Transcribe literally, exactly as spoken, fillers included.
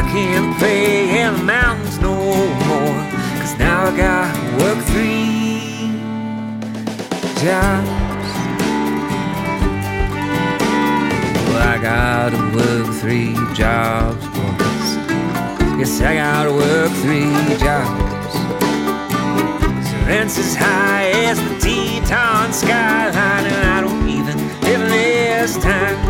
can't play in the mountains no more, 'cause now I gotta work three jobs. Well, I gotta work three jobs, boys. Yes, I gotta work three jobs. So rent's as high as the Teton skyline, and I don't even live in this town.